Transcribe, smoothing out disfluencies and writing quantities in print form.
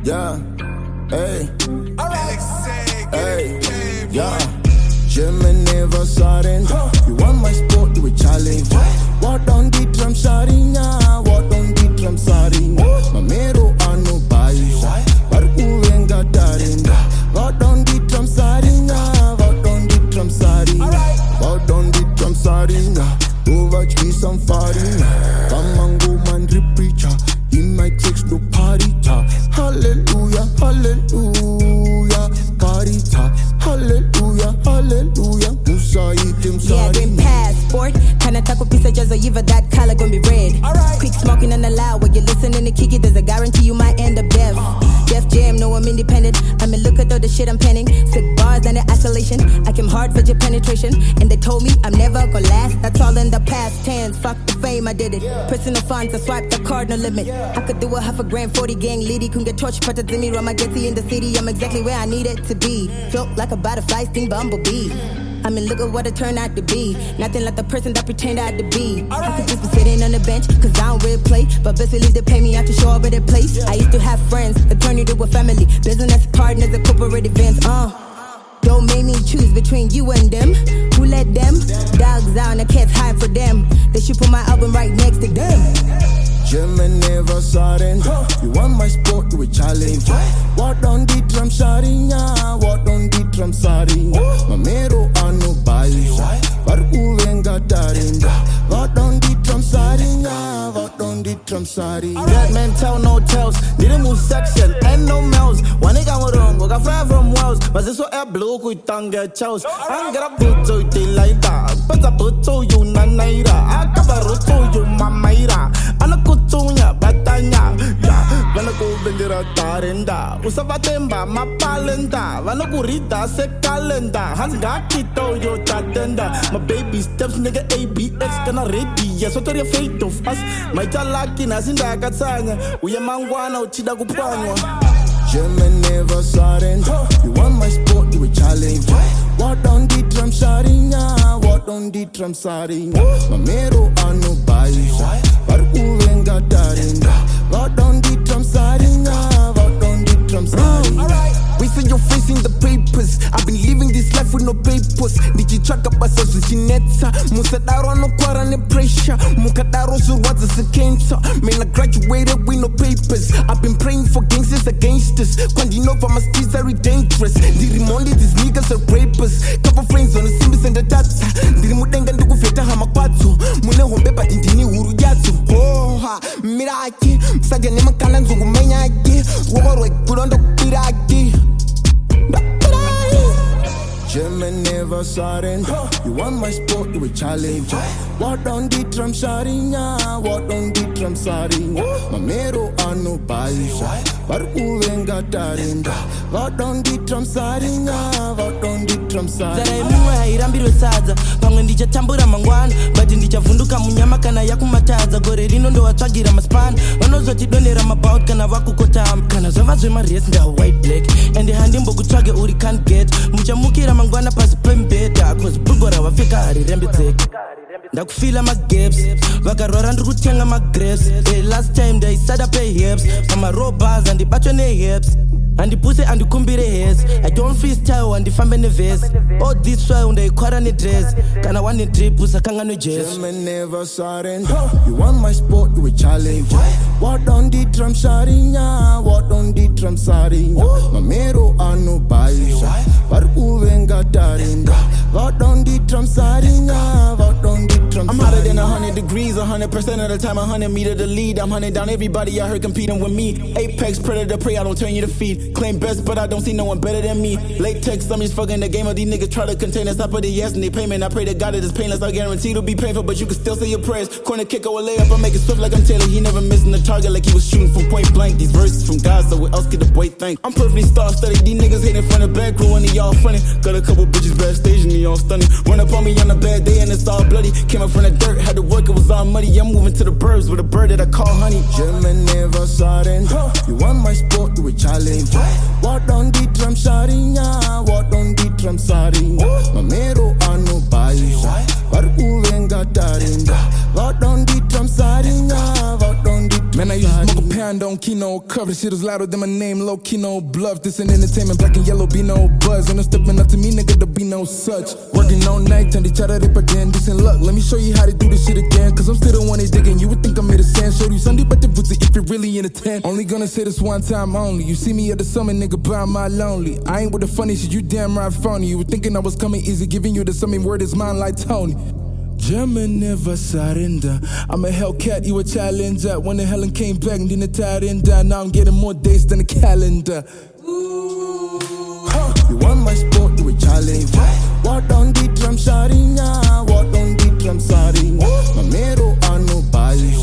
Yeah, hey, hey, yeah. German never surrender. You want my sport, you a challenge. What on the drum shouting? What on the drum shouting? Mamero anu baisha, barku venga tarinda. What on the drum shouting? What on the drum shouting? What on the drum shouting? Go watch me some fighting. Come on, go man, repreacher. In my tricks, no party talk. Hallelujah, hallelujah, party talk. Hallelujah, hallelujah. Musa itim sorry. Yeah, green passport. Kinda taco pizza just so either that color gonna be red. Quick smoking on the loud while you're listening to Kiki. There's a guarantee you might end up deaf. Def Jam, no I'm independent. I mean look at all the shit I'm penning. Sick bars and the isolation. I came hard for your penetration. And they told me I'm never gonna last. That's all in the past tense. Fuck the fame, I did it. Personal funds, I swiped the card, no limit. I could do a half a grand, 40 gang lady. Couldn't get torch, put it to me. Run my getty in the city. I'm exactly where I need it to be. Float like a butterfly, sting bumblebee. I mean, look at what it turned out to be. Nothing like the person that pretend I had to be. I could just be sitting on the bench, cause I don't really play. But best believe they pay me out to show up at their place. I used to have friends that turned into a family. Business partners and corporate events, Don't make me choose between you and them. Who let them? Dogs out and the cats hide for them. They should put my album right next to them. German never surrender. You want my sport, you a challenge. What on the drum shouting? What on the drum shouting? Mamero anu baisha, barku venga tarinda. What on the drum shouting? What on the drum shouting? That man tell no tales. Didn't move section, ain't no mouths. One nigga was wrong, I got fly from Wales. But this was a blue with tongue chows. I'm gonna put to the light. But I put to you nanaira. I cover to you mamaira. Anakutunya batanya. Ya, vanaku vendira tarinda. Usavatemba mapalenda. Vanakurita se calenda. Hanga kito yo tatenda. My baby steps nigga ABX gonna ready. Yes, what are you afraid of us? My talaki nazinda katsanya. Uya mangwana uchida kupanywa. German never surrender. You want my sport, you a challenge. What on the drum shouting? What on the drum shouting? Mamero anu baisha, barku venga tarinda. What on the drum shouting? What on the drum shouting? We see your face in the papers. I've been living this life with no papers. Nikichaka basa zuchinetsa. Musadaro no kwara ne pressure. Mukadaro surwaza se cancer. Man, I graduated with no papers. I've been praying for gangsters against us. Kwandinova my streets very dangerous. Ndirimonde these niggas are rapers. Couple friends on the simbis and the data. Ndirimudenga ndukufeta hamakwatso. Mune hombeba indini huru yatso. Oh ha, miraki. Msaja ne makala nzungu menyaki. Woborwe kulondo piraki. German never surrender. You want my sport, you a challenge. What on the drum shouting? What on the drum shouting? Mamero anu baisha, barku venga tarinda. What on the drum shouting? What on the drum shouting? Zara imuwa hairambirwe sadza. Pamwe ndichatambura mangwana. Bati ndichavunduka munyama kana yakumataza. Gore rino ndo watsvagira maspana. Vanozotidonera mabout kana vakukotama. Kana zvava zvemaresi nda white black. Ende handimbo kutsvage uri can't get. Muchamukira mangwana pasi pembeda. Cause bugora wafika harirembedzeka. Ndakufila magaps. Vakarora ndikutenga magrapes. Last time they set up a hips. Pama robbers and batwe ne hips. Andipuse andikumbire hairs. I don't freestyle andifambe ne verse. All this while ndaikwara ne dress. Kana one drip usakanga no jazz. German never surrender. You want my sport, you a challenge. What on the drum shouting? What on the drum shouting? Mamero anu baisha, barku venga tarinda. What on the drum shouting? What on the drum shouting? I'm hotter than 100 degrees, 100% of the time, 100 meter the lead. I'm hunting down everybody out here competing with me. Apex predator prey, I don't turn you to feed. Claim best, but I don't see no one better than me. Latex, I'm just fucking the game of these niggas try to contain us. I put the yes in their payment. I pray to God that it's painless. I guarantee it'll be painful, but you can still say your prayers. Corner kick or a layup, I make it swift like I'm Taylor. He never missing the target like he was shooting from point blank. These verses from God, so what else could the boy think? I'm perfectly star-studded. These niggas hating from the back row and they all funny. Got a couple bitches backstage and they all stunning. Run up on me on a bad day and it's all bloody. Came up from the dirt, had to work, it was all muddy. I'm moving to the burbs with a bird that I call honey. German never surrender. You want my sport, you a challenge. What on the drum shouting? What on the drum shouting? Mamero anu baisha, barku venga tarinda. What on the drum shouting? What on the drum shouting? Man, I used to smoke a kind on kino cover. Shit is louder than my name, low key no bluff. This an entertainment, black and yellow, be no buzz. And I'm stepping up to me, nigga, there be no such. Working all night, and they try to rip again. This ain't luck, let me show you how to do this shit again. Cause I'm still the one they digging, you would think I'm made of sand. Showed you Sunday, but the pussy if you're really in a tent. Only gonna say this one time only. You see me at the summer, nigga, by my lonely. I ain't with the funny shit, you damn right phony. You were thinking I was coming easy, giving you the summing word is mine like Tony. German never surrender. I'm a Hellcat, you a challenger. When the Helen came back, then the tired end. Now I'm getting more days than a calendar. You want my sport, you a challenge. What on the drum, sharinya? What on the drum, sharinya? Mamero ano bayi.